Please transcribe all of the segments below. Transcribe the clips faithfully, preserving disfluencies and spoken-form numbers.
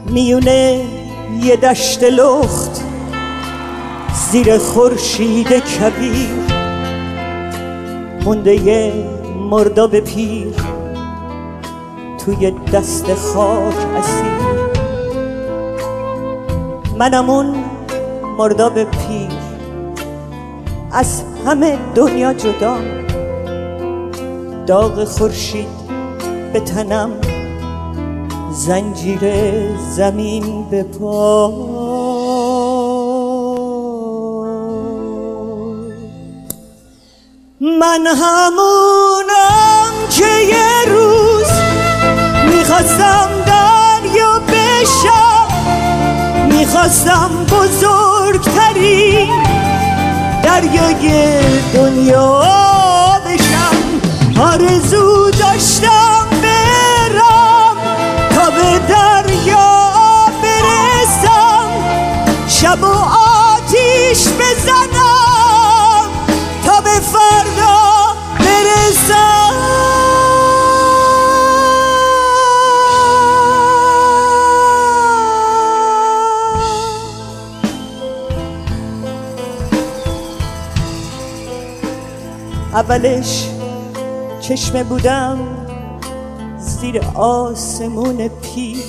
میونه یه دشت لخت زیر خورشید کبیر مونده یه مرداب پیر توی دست خاک اسیر. منم اون مرداب پیر، از همه دنیا جدا، داغ خورشید به تنم، زنجیر زمین به پا. من همونم که یه روز میخواستم دریا بشم، میخواستم بزرگترین دریای دنیا بشم. آرزو داشتم برم تا به دریا برسم، شب و آتیش بزنم تا به فردا برسم. اولش چشمه بودم زیر آسمون پیر،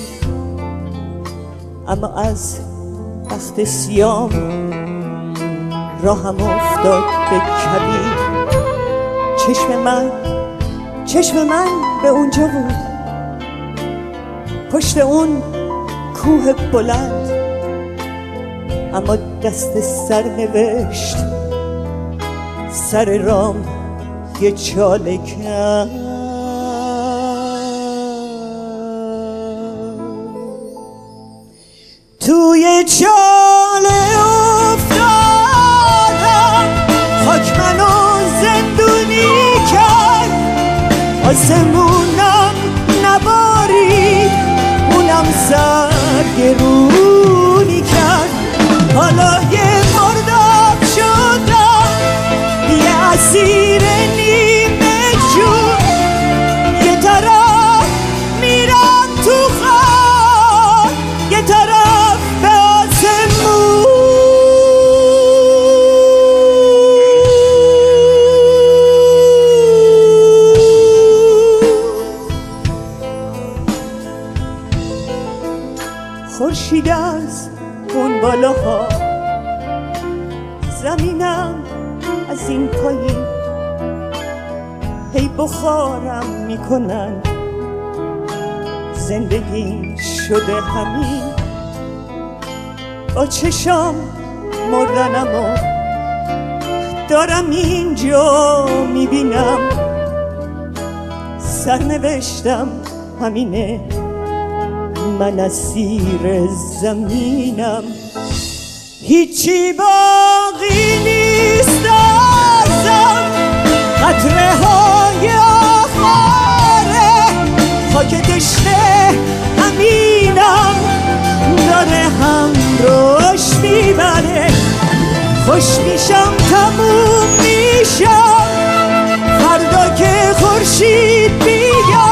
اما از بخت سیام راهم افتاد به کبیر. چشم من چشم من به اونجا بود، پشت اون کوه بلند، اما دست سر نوشت سر رام یه چاله کن. توی چاله افتادم، خاک منو زندونی کرد، آسمونم نبارید، اونم سرگرونی کرد. حالا یه مرداب شدم، یه اسیر نیمه جون، یه طرف میرم تو خاک، یه طرف به آسمون. خورشید از اون بالاها، زمینم از این پایین، هی بخارم میکنن، زندگی شده همین. با چشام مردنم و دارم اینجا میبینم، سرنوشتم همینه، من اسیر زمینم. هیچی باقی نیست ازم، قطره های آخره، خاک دشته همینم، داره هم روش میبره. خوش میشم تموم میشم، فردا که خورشید بیاد